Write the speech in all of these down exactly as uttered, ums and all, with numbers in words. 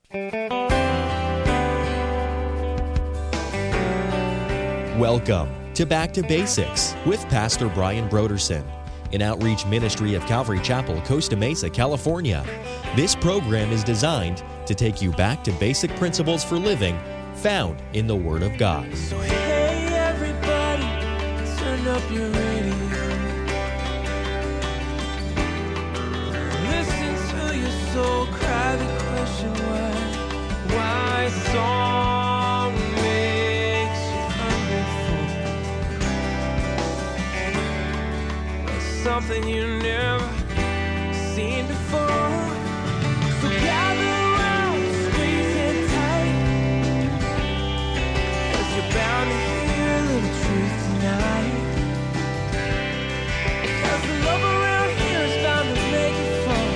Welcome to Back to Basics with Pastor Brian Broderson, an outreach ministry of Calvary Chapel, Costa Mesa, California. This program is designed to take you back to basic principles for living found in the Word of God. So hey everybody, turn up your radio. Listen to your soul cry the question why. Why song makes you hungry for something you never seen before. So gather around, squeeze it tight, 'cause you're bound to hear a little truth tonight. 'Cause the love around here is bound to make it fall.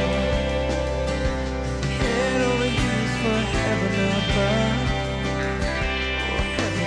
Head over heels for heaven above. Oh, heaven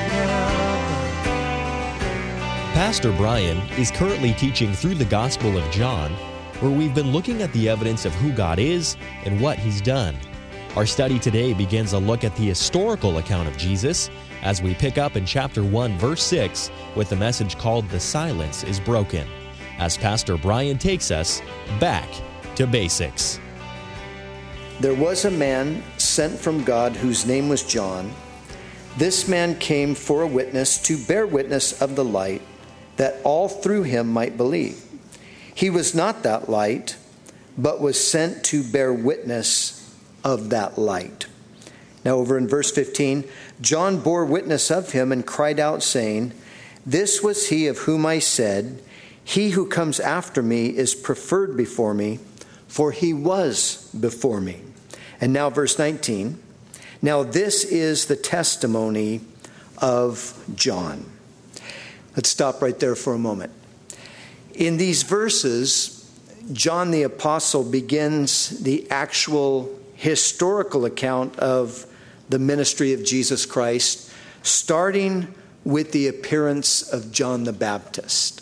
above. Pastor Brian is currently teaching through the Gospel of John, where we've been looking at the evidence of who God is and what He's done. Our study today begins a look at the historical account of Jesus as we pick up in chapter one, verse six, with the message called "The Silence is Broken," as Pastor Brian takes us back to basics. There was a man sent from God whose name was John. This man came for a witness to bear witness of the light, that all through him might believe. He was not that light, but was sent to bear witness of that light. Now over in verse fifteen, John bore witness of him and cried out, saying, "This was he of whom I said, he who comes after me is preferred before me, for he was before me." And now verse nineteen, now this is the testimony of John. Let's stop right there for a moment. In these verses, John the Apostle begins the actual historical account of the ministry of Jesus Christ, starting with the appearance of John the Baptist.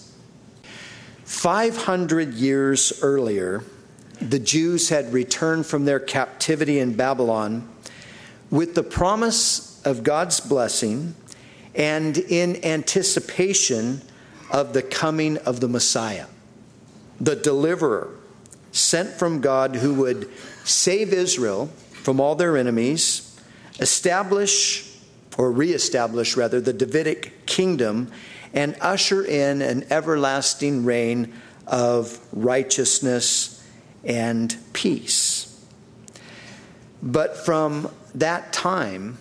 five hundred years earlier, the Jews had returned from their captivity in Babylon with the promise of God's blessing and in anticipation of the coming of the Messiah, the deliverer sent from God who would save Israel from all their enemies, establish or reestablish rather the Davidic kingdom, and usher in an everlasting reign of righteousness and peace. But from that time,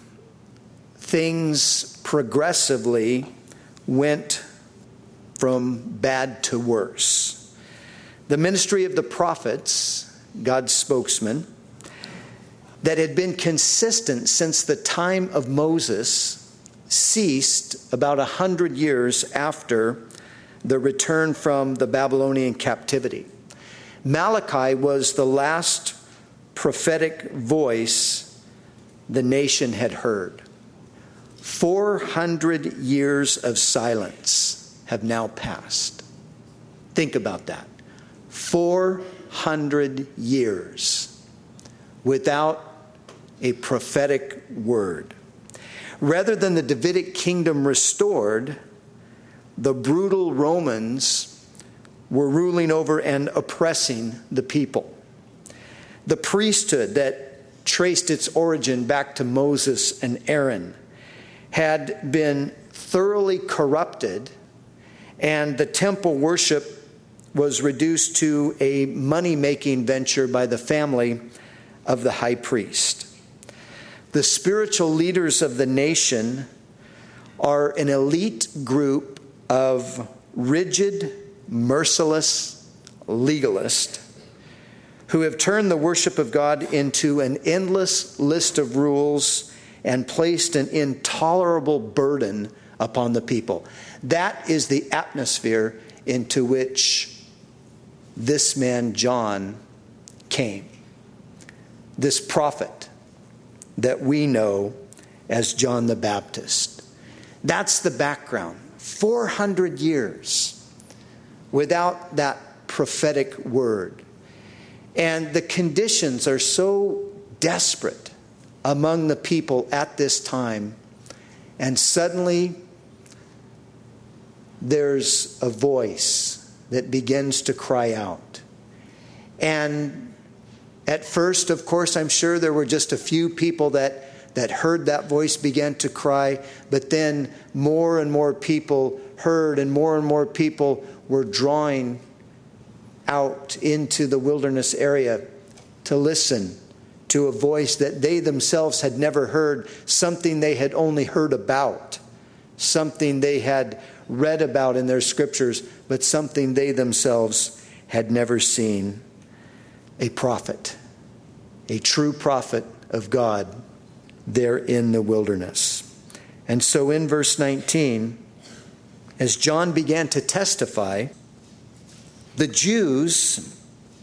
things progressively went from bad to worse. The ministry of the prophets, God's spokesman, that had been consistent since the time of Moses, ceased about a hundred years after the return from the Babylonian captivity. Malachi was the last prophetic voice the nation had heard. Four hundred years of silence have now passed. Think about that. Four hundred years without a prophetic word. Rather than the Davidic kingdom restored, the brutal Romans were ruling over and oppressing the people. The priesthood that traced its origin back to Moses and Aaron had been thoroughly corrupted, and the temple worship was reduced to a money-making venture by the family of the high priest. The spiritual leaders of the nation are an elite group of rigid, merciless legalists who have turned the worship of God into an endless list of rules and placed an intolerable burden upon the people. That is the atmosphere into which this man John came. This prophet that we know as John the Baptist. That's the background. four hundred years without that prophetic word. And the conditions are so desperate among the people at this time. And suddenly, there's a voice that begins to cry out. And at first, of course, I'm sure there were just a few people that, that heard that voice begin to cry. But then more and more people heard, and more and more people were drawing out into the wilderness area to listen to a voice that they themselves had never heard, something they had only heard about, something they had read about in their scriptures, but something they themselves had never seen. A prophet, a true prophet of God there in the wilderness. And so in verse nineteen, as John began to testify, the Jews,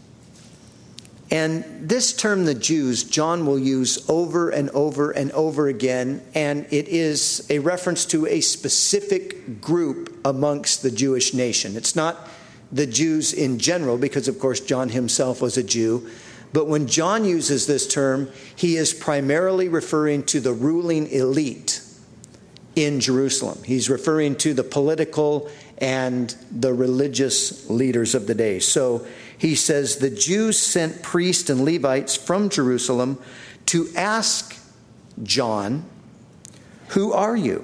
and this term, the Jews, John will use over and over and over again, and it is a reference to a specific group amongst the Jewish nation. It's not the Jews in general, because of course John himself was a Jew, but when John uses this term, he is primarily referring to the ruling elite in Jerusalem. He's referring to the political and the religious leaders of the day. So he says, the Jews sent priests and Levites from Jerusalem to ask John, "Who are you?"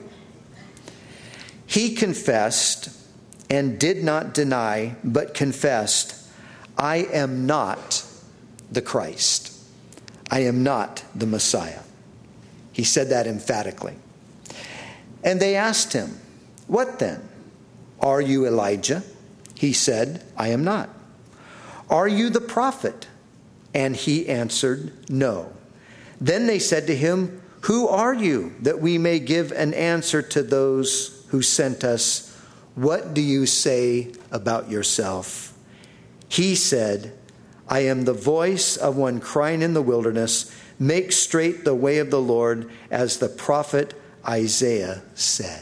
He confessed and did not deny, but confessed, "I am not the Christ. I am not the Messiah." He said that emphatically. And they asked him, "What then? Are you Elijah?" He said, "I am not." "Are you the prophet?" And he answered, "No." Then they said to him, "Who are you, that we may give an answer to those who sent us? What do you say about yourself?" He said, "I am the voice of one crying in the wilderness, make straight the way of the Lord, as the prophet Isaiah said."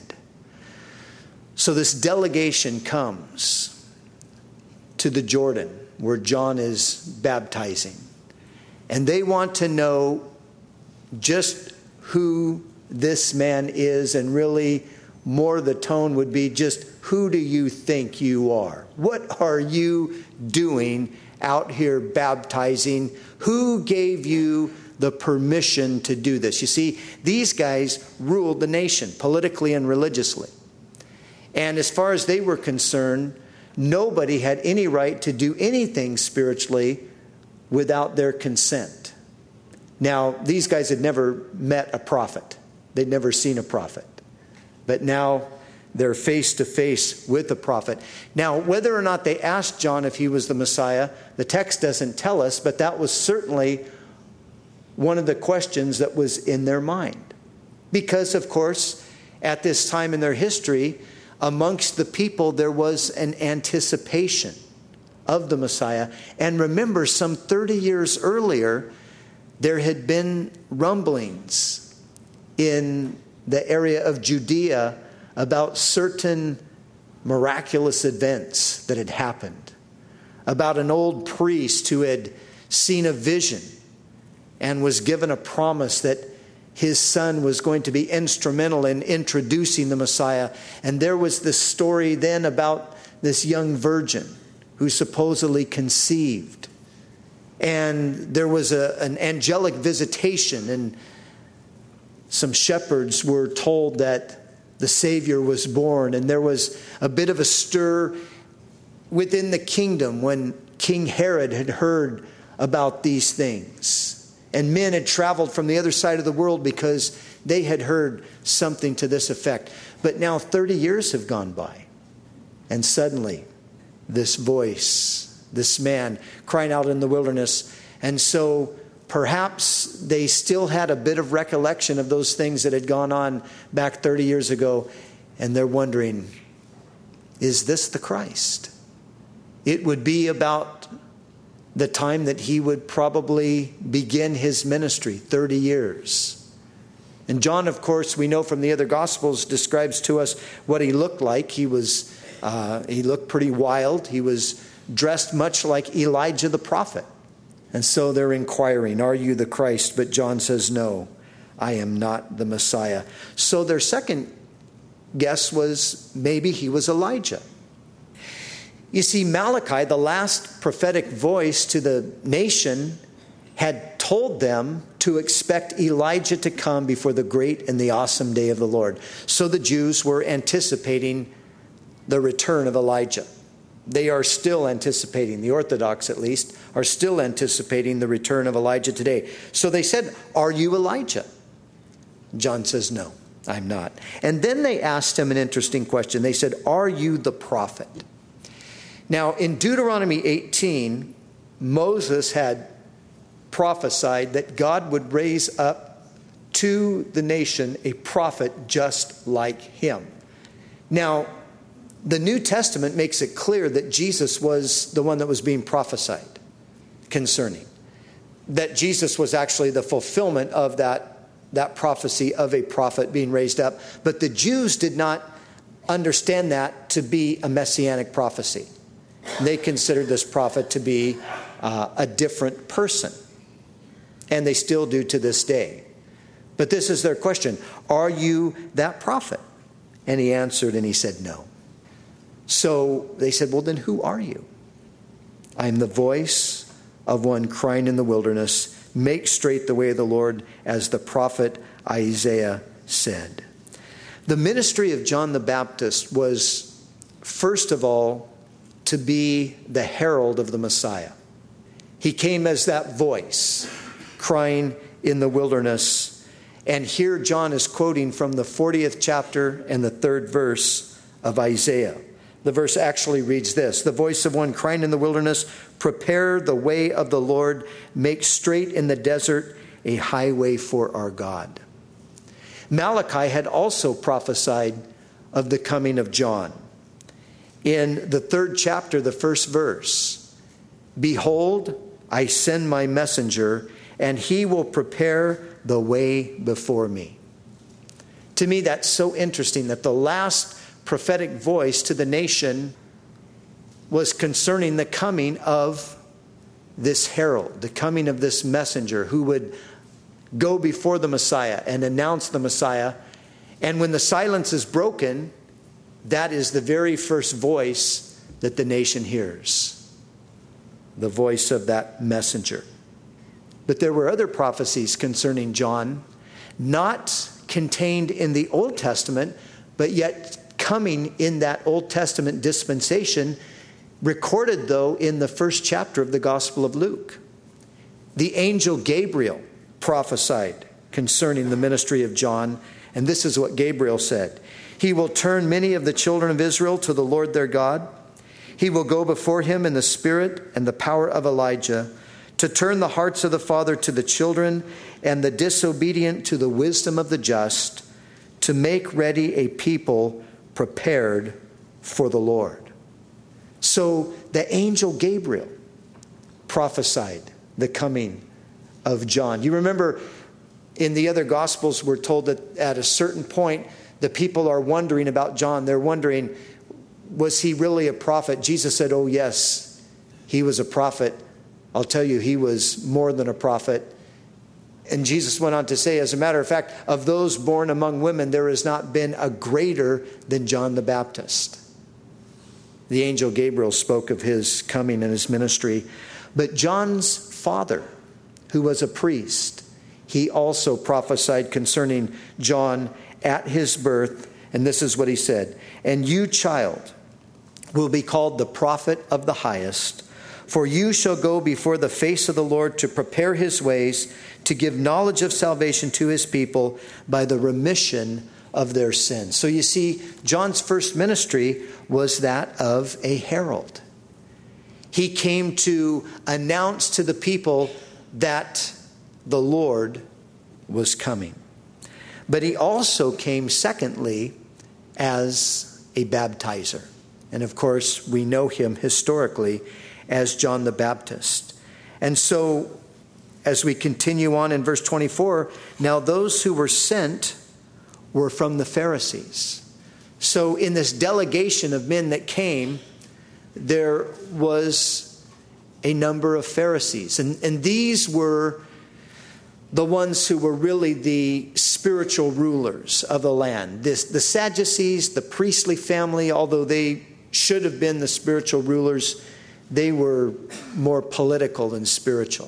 So this delegation comes to the Jordan where John is baptizing. And they want to know just who this man is, and really more the tone would be just, who do you think you are? What are you doing out here baptizing? Who gave you the permission to do this? You see, these guys ruled the nation politically and religiously. And as far as they were concerned, nobody had any right to do anything spiritually without their consent. Now, these guys had never met a prophet. They'd never seen a prophet. But now they're face to face with the prophet. Now, whether or not they asked John if he was the Messiah, the text doesn't tell us, but that was certainly one of the questions that was in their mind. Because, of course, at this time in their history, amongst the people, there was an anticipation of the Messiah. And remember, some thirty years earlier, there had been rumblings in the area of Judea about certain miraculous events that had happened. About an old priest who had seen a vision and was given a promise that his son was going to be instrumental in introducing the Messiah. And there was this story then about this young virgin who supposedly conceived. And there was a, an angelic visitation, and some shepherds were told that the Savior was born. And there was a bit of a stir within the kingdom when King Herod had heard about these things. And men had traveled from the other side of the world because they had heard something to this effect. But now thirty years have gone by. And suddenly, this voice, this man crying out in the wilderness. And so perhaps they still had a bit of recollection of those things that had gone on back thirty years ago. And they're wondering, is this the Christ? It would be about the time that he would probably begin his ministry, thirty years. And John, of course, we know from the other Gospels, describes to us what he looked like. He was, uh, he looked pretty wild. He was dressed much like Elijah the prophet. And so they're inquiring, are you the Christ? But John says no. I am not the Messiah. So their second guess was maybe he was Elijah. You see, Malachi, the last prophetic voice to the nation, had told them to expect Elijah to come before the great and the awesome day of the Lord. So the Jews were anticipating the return of Elijah. They are still anticipating, the Orthodox at least, are still anticipating the return of Elijah today. So they said, "Are you Elijah?" John says, "No, I'm not." And then they asked him an interesting question. They said, "Are you the prophet?" Now, in Deuteronomy eighteen, Moses had prophesied that God would raise up to the nation a prophet just like him. Now, the New Testament makes it clear that Jesus was the one that was being prophesied concerning. That Jesus was actually the fulfillment of that, that prophecy of a prophet being raised up. But the Jews did not understand that to be a messianic prophecy. They considered this prophet to be uh, a different person. And they still do to this day. But this is their question. Are you that prophet? And he answered and he said, "No." So they said, "Well, then who are you?" "I am the voice of one crying in the wilderness, make straight the way of the Lord, as the prophet Isaiah said." The ministry of John the Baptist was, first of all, to be the herald of the Messiah. He came as that voice, crying in the wilderness. And here John is quoting from the fortieth chapter and the third verse of Isaiah. The verse actually reads this: "The voice of one crying in the wilderness, prepare the way of the Lord, make straight in the desert a highway for our God." Malachi had also prophesied of the coming of John. In the third chapter, the first verse, "Behold, I send my messenger, and he will prepare the way before me." To me, that's so interesting that the last prophetic voice to the nation was concerning the coming of this herald, the coming of this messenger who would go before the Messiah and announce the Messiah. And when the silence is broken, that is the very first voice that the nation hears, the voice of that messenger. But there were other prophecies concerning John, not contained in the Old Testament, but yet coming in that Old Testament dispensation, recorded though in the first chapter of the Gospel of Luke. The angel Gabriel prophesied concerning the ministry of John, and this is what Gabriel said: "He will turn many of the children of Israel to the Lord their God. He will go before him in the spirit and the power of Elijah, to turn the hearts of the father to the children and the disobedient to the wisdom of the just, to make ready a people prepared for the Lord." So the angel Gabriel prophesied the coming of John. You remember in the other Gospels we're told that at a certain point the people are wondering about John. They're wondering, was he really a prophet? Jesus said, "Oh yes, he was a prophet. I'll tell you, he was more than a prophet." And Jesus went on to say, as a matter of fact, of those born among women, there has not been a greater than John the Baptist. The angel Gabriel spoke of his coming and his ministry. But John's father, who was a priest, he also prophesied concerning John at his birth. And this is what he said: "And you, child, will be called the prophet of the highest. For you shall go before the face of the Lord to prepare his ways, to give knowledge of salvation to his people by the remission of their sins." So you see, John's first ministry was that of a herald. He came to announce to the people that the Lord was coming. But he also came, secondly, as a baptizer. And of course, we know him historically as John the Baptist. And so, as we continue on in verse twenty-four, now those who were sent were from the Pharisees. So in this delegation of men that came, there was a number of Pharisees. And, and these were the ones who were really the spiritual rulers of the land. This, the Sadducees, the priestly family, although they should have been the spiritual rulers, they were more political than spiritual.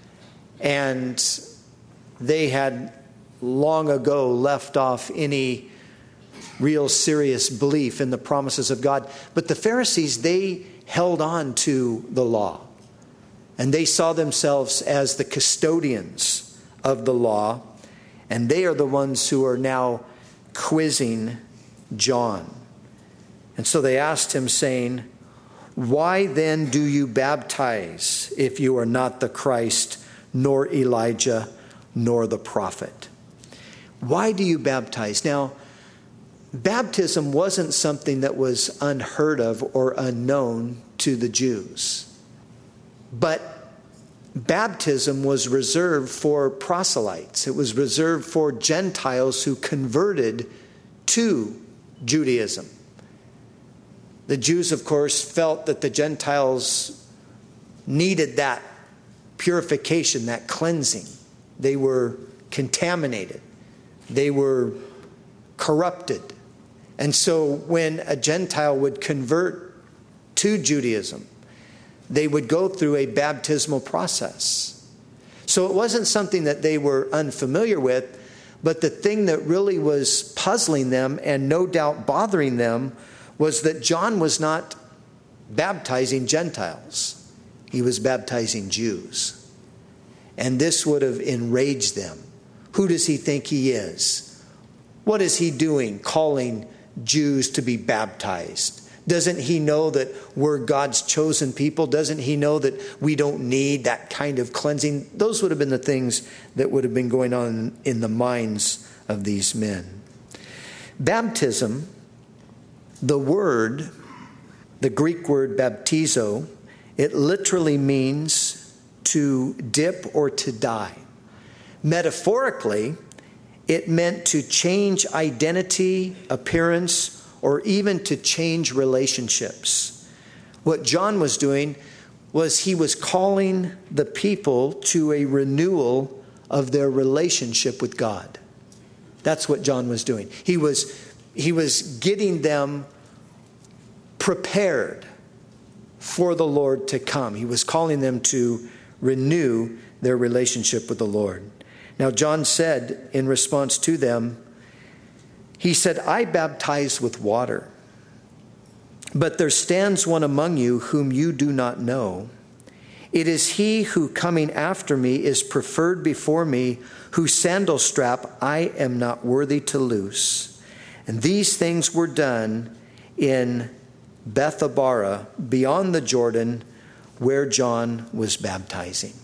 And they had long ago left off any real serious belief in the promises of God. But the Pharisees, they held on to the law. And they saw themselves as the custodians of the law. And they are the ones who are now quizzing John. And so they asked him, saying, "Why then do you baptize if you are not the Christ, nor Elijah, nor the prophet?" Why do you baptize? Now, baptism wasn't something that was unheard of or unknown to the Jews. But baptism was reserved for proselytes. It was reserved for Gentiles who converted to Judaism. The Jews, of course, felt that the Gentiles needed that purification, that cleansing. They were contaminated. They were corrupted. And so when a Gentile would convert to Judaism, they would go through a baptismal process. So it wasn't something that they were unfamiliar with, but the thing that really was puzzling them and no doubt bothering them was that John was not baptizing Gentiles. He was baptizing Jews. And this would have enraged them. Who does he think he is? What is he doing calling Jews to be baptized? Doesn't he know that we're God's chosen people? Doesn't he know that we don't need that kind of cleansing? Those would have been the things that would have been going on in the minds of these men. Baptism, the word, the Greek word baptizo, it literally means to dip or to die. Metaphorically, it meant to change identity, appearance, or even to change relationships. What John was doing was he was calling the people to a renewal of their relationship with God. That's what John was doing. He was, he was getting them prepared for the Lord to come. He was calling them to renew their relationship with the Lord. Now, John said in response to them, he said, "I baptize with water, but there stands one among you whom you do not know. It is he who coming after me is preferred before me, whose sandal strap I am not worthy to loose." And these things were done in Bethabara, beyond the Jordan, where John was baptizing.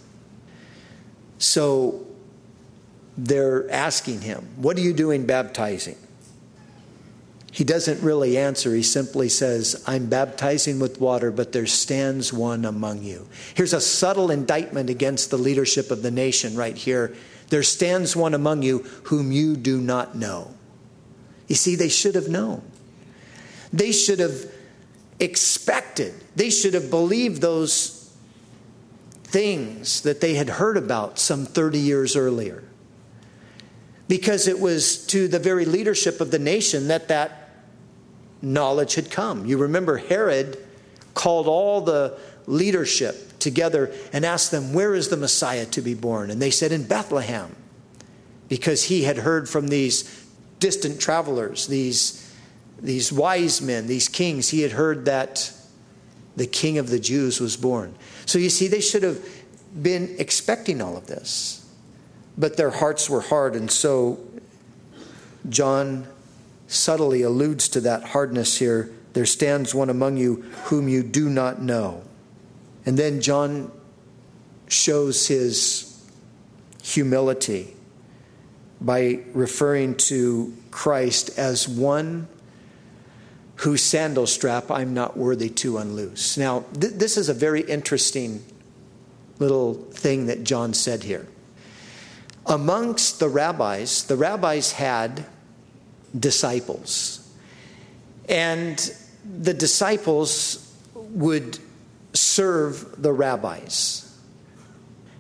So they're asking him, "What are you doing baptizing?" He doesn't really answer. He simply says, "I'm baptizing with water, but there stands one among you." Here's a subtle indictment against the leadership of the nation right here. There stands one among you whom you do not know. You see, they should have known. They should have expected. They should have believed those things that they had heard about some thirty years earlier. Because it was to the very leadership of the nation that that knowledge had come. You remember Herod called all the leadership together and asked them, "Where is the Messiah to be born?" And they said, "In Bethlehem." Because he had heard from these distant travelers, these, these wise men, these kings, he had heard that the King of the Jews was born. So you see, they should have been expecting all of this. But their hearts were hard, and so John subtly alludes to that hardness here. There stands one among you whom you do not know. And then John shows his humility by referring to Christ as one whose sandal strap I'm not worthy to unloose. Now, th- this is a very interesting little thing that John said here. Amongst the rabbis, the rabbis had disciples. And the disciples would serve the rabbis.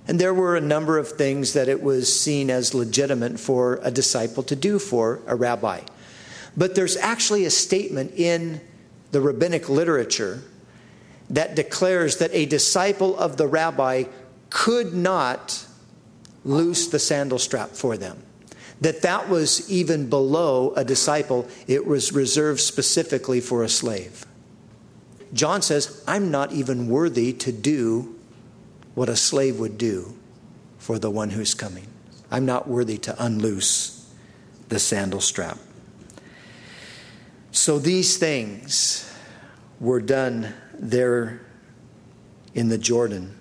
And there were a number of things that it was seen as legitimate for a disciple to do for a rabbi. But there's actually a statement in the rabbinic literature that declares that a disciple of the rabbi could not loose the sandal strap for them. That that was even below a disciple. It was reserved specifically for a slave. John says, I'm not even worthy to do what a slave would do for the one who's coming. I'm not worthy to unloose the sandal strap. So these things were done there in the Jordan.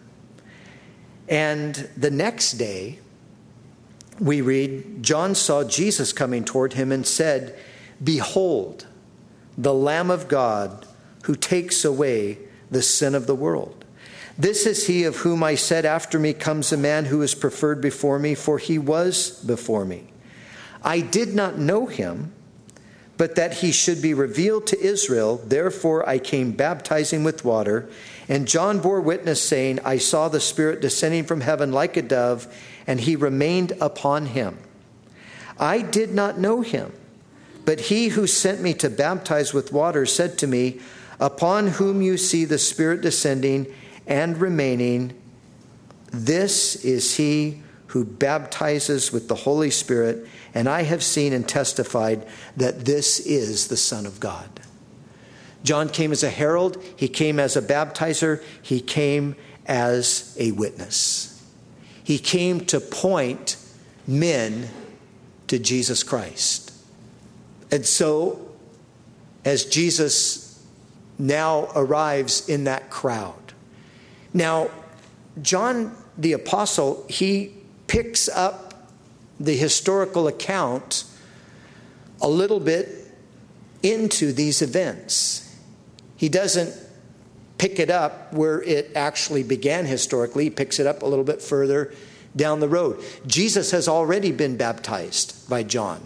And the next day, we read, John saw Jesus coming toward him and said, Behold, the Lamb of God who takes away the sin of the world. This is he of whom I said, after me comes a man who is preferred before me, for he was before me. I did not know him, but that he should be revealed to Israel. Therefore I came baptizing with water. And John bore witness, saying, I saw the Spirit descending from heaven like a dove, and he remained upon him. I did not know him, but he who sent me to baptize with water said to me, Upon whom you see the Spirit descending and remaining, this is he who baptizes with the Holy Spirit, and I have seen and testified that this is the Son of God. John came as a herald, he came as a baptizer, he came as a witness. He came to point men to Jesus Christ. And so, as Jesus now arrives in that crowd. Now, John the Apostle, he picks up the historical account a little bit into these events. He doesn't pick it up where it actually began historically. He picks it up a little bit further down the road. Jesus has already been baptized by John.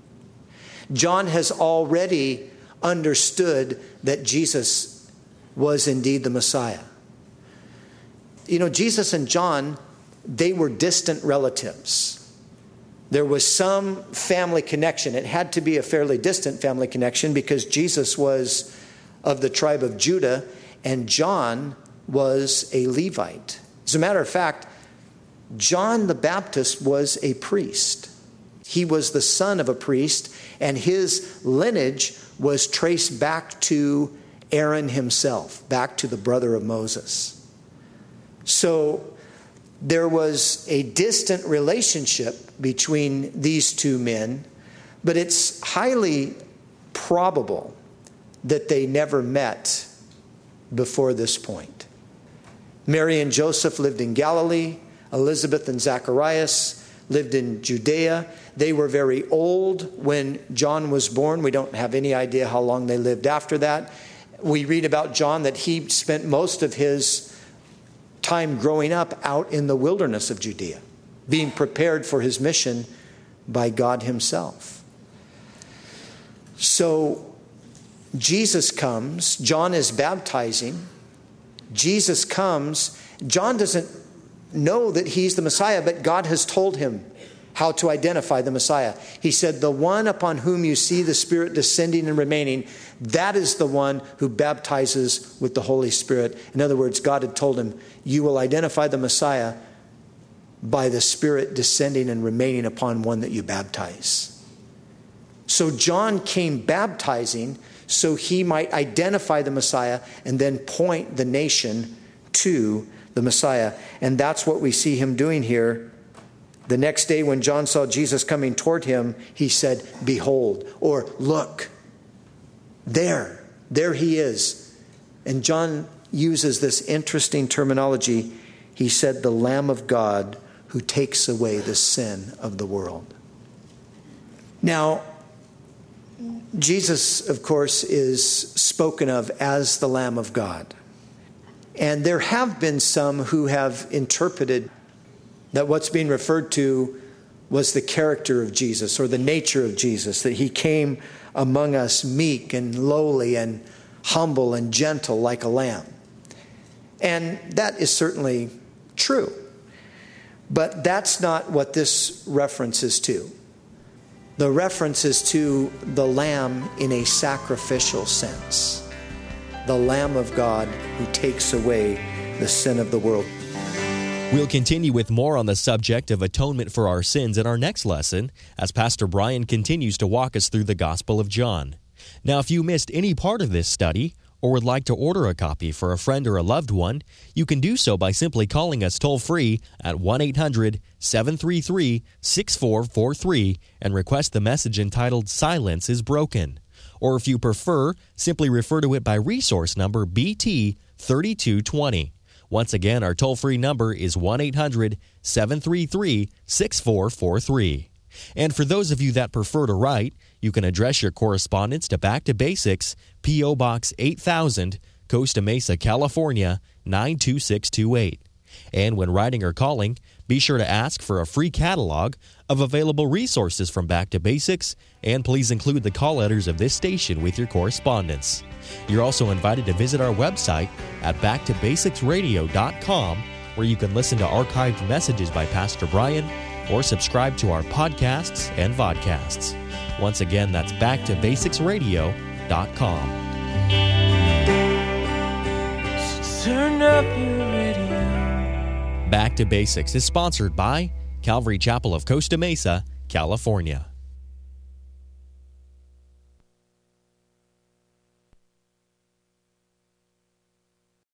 John has already understood that Jesus was indeed the Messiah. You know, Jesus and John, they were distant relatives. There was some family connection. It had to be a fairly distant family connection because Jesus was of the tribe of Judah and John was a Levite. As a matter of fact, John the Baptist was a priest. He was the son of a priest, and his lineage was traced back to Aaron himself, back to the brother of Moses. So there was a distant relationship between these two men, but it's highly probable that they never met before this point. Mary and Joseph lived in Galilee. Elizabeth and Zacharias lived in Judea. They were very old when John was born. We don't have any idea how long they lived after that. We read about John that he spent most of his time growing up out in the wilderness of Judea, being prepared for his mission by God himself. So Jesus comes. John is baptizing. Jesus comes. John doesn't know that he's the Messiah, but God has told him how to identify the Messiah. He said, the one upon whom you see the Spirit descending and remaining, that is the one who baptizes with the Holy Spirit. In other words, God had told him, you will identify the Messiah by the Spirit descending and remaining upon one that you baptize. So John came baptizing so he might identify the Messiah and then point the nation to the Messiah. And that's what we see him doing here. The next day when John saw Jesus coming toward him, he said, behold, or look, there, there he is. And John uses this interesting terminology. He said, the Lamb of God who takes away the sin of the world. Now, Jesus, of course, is spoken of as the Lamb of God. And there have been some who have interpreted that what's being referred to was the character of Jesus or the nature of Jesus, that he came among us meek and lowly and humble and gentle like a lamb. And that is certainly true. But that's not what this reference is to. The reference is to the Lamb in a sacrificial sense. The Lamb of God who takes away the sin of the world. We'll continue with more on the subject of atonement for our sins in our next lesson as Pastor Brian continues to walk us through the Gospel of John. Now, if you missed any part of this study or would like to order a copy for a friend or a loved one, you can do so by simply calling us toll-free at one eight hundred seven three three six four four three and request the message entitled Silence is Broken. Or if you prefer, simply refer to it by resource number B T thirty-two twenty. Once again, our toll-free number is one eight hundred seven three three six four four three. And for those of you that prefer to write, you can address your correspondence to Back to Basics, P O. Box eight thousand, Costa Mesa, California, nine two six two eight. And when writing or calling, be sure to ask for a free catalog of available resources from Back to Basics, and please include the call letters of this station with your correspondence. You're also invited to visit our website at back to basics radio dot com, where you can listen to archived messages by Pastor Brian or subscribe to our podcasts and vodcasts. Once again, that's back to basics radio dot com. So turn up your radio. Back to Basics is sponsored by Calvary Chapel of Costa Mesa, California.